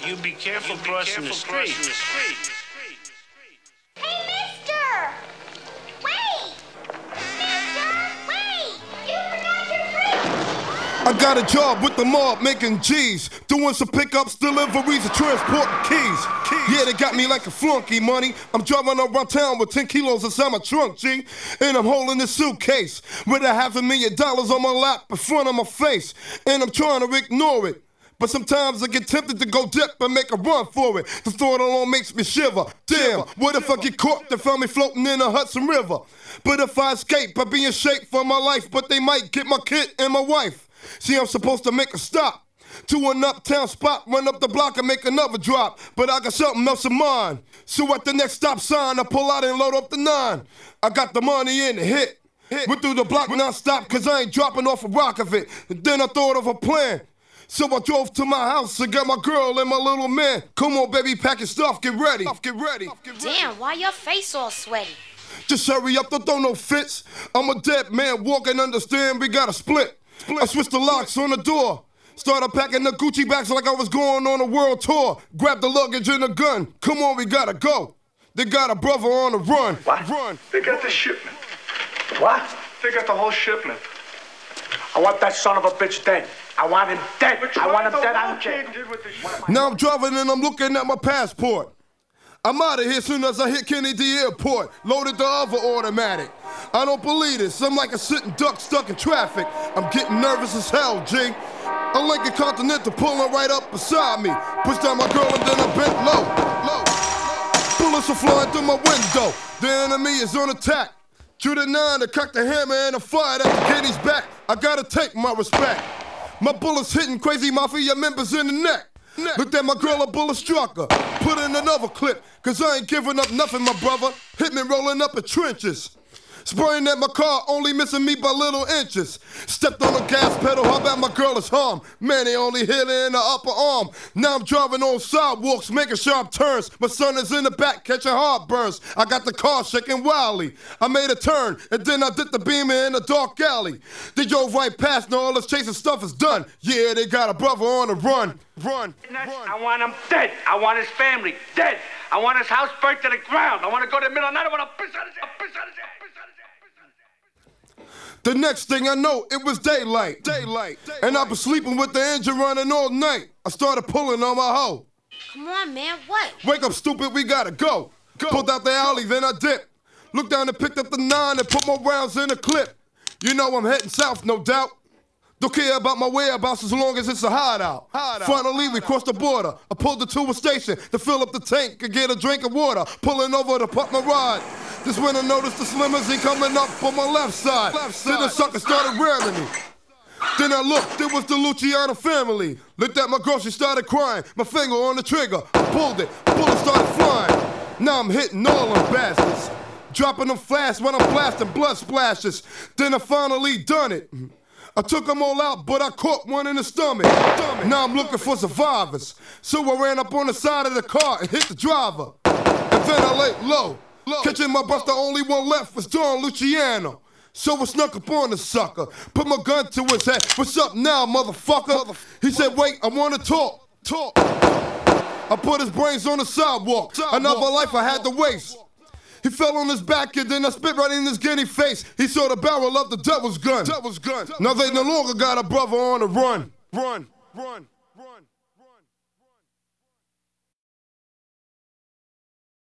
You be careful crossing the street. Hey, mister! Wait! Mister, wait! You forgot your drink! I got a job with the mob making G's, doing some pickups, deliveries, and transporting keys. Yeah, they got me like a flunky money. I'm driving around town with 10 kilos inside my trunk, G. And I'm holding this suitcase with $500,000 on my lap in front of my face. And I'm trying to ignore it. But sometimes I get tempted to go dip and make a run for it. The thought alone makes me shiver. Damn, what if I get caught? They found me floating in the Hudson River. But if I escape, I'll be in shape for my life. But they might get my kid and my wife. See, I'm supposed to make a stop to an uptown spot, run up the block and make another drop. But I got something else in mind. So at the next stop sign, I pull out and load up the 9. I got the money in the hit. Went through the block non-stop, cause I ain't dropping off a rock of it. And then I thought of a plan. So I drove to my house and got my girl and my little man. Come on, baby, pack your stuff, get ready. Damn, why your face all sweaty? Just hurry up, don't throw no fits. I'm a dead man, walking, understand, we gotta split. I switched the locks on the door. Started packing the Gucci bags like I was going on a world tour. Grabbed the luggage and a gun. Come on, we gotta go. They got a brother on the run. What? Run. They got the shipment. What? They got the whole shipment. I want that son of a bitch dead. I want him dead. I want him dead. I don't care. Now I'm driving and I'm looking at my passport. I'm out of here soon as I hit Kennedy Airport. Loaded the other automatic. I don't believe this. I'm like a sitting duck stuck in traffic. I'm getting nervous as hell, G. A Lincoln Continental pulling right up beside me. Pushed down my girl and then I bent low. Bullets are flying through my window. The enemy is on attack. Drew the 9, I cocked the hammer and I fired at the kitty's back. I gotta take my respect. My bullets hitting crazy mafia members in the neck. Looked at my girl, a bullet struck her. Put in another clip, cause I ain't giving up nothing, my brother. Hit me rolling up in trenches. Spraying at my car, only missing me by little inches. Stepped on the gas pedal, how about my girl is harmed? Man, they only hit her in the upper arm. Now I'm driving on sidewalks, making sharp turns. My son is in the back, catching heartburns. I got the car shaking wildly. I made a turn, and then I did the beamer in a dark alley. They drove right past, now all this chasing stuff is done. Yeah, they got a brother on the run. I want him dead. I want his family dead. I want his house burnt to the ground. I want to go to the middle of the night. I want to piss on his head. The next thing I know, it was daylight. And I was sleeping with the engine running all night. I started pulling on my hoe. Come on, man, what? Wake up, stupid, we gotta go. Pulled out the alley, then I dipped. Looked down and picked up the 9 and put my rounds in the clip. You know I'm heading south, no doubt. Don't care about my whereabouts as long as it's a hideout. Finally, we crossed the border. I pulled her to a station to fill up the tank and get a drink of water. Pulling over to pump my ride. This when I noticed the limousine coming up on my left side. Then the sucker started ramming me. Then I looked, it was the Luciano family. Looked at my girl, she started crying. My finger on the trigger, I pulled it. Bullets started flying. Now I'm hitting all them bastards. Dropping them fast when I'm blasting blood splashes. Then I finally done it. I took them all out, but I caught one in the stomach. Now I'm looking for survivors. So I ran up on the side of the car and hit the driver. And then I laid low. Catching my bus, the only one left was Don Luciano. So I snuck up on the sucker, put my gun to his head. What's up now, motherfucker? He said, wait, I wanna talk. I put his brains on the sidewalk. Another life I had to waste. He fell on his back and then I spit right in his guinea face. He saw the barrel of the devil's gun. Now they no longer got a brother on the run.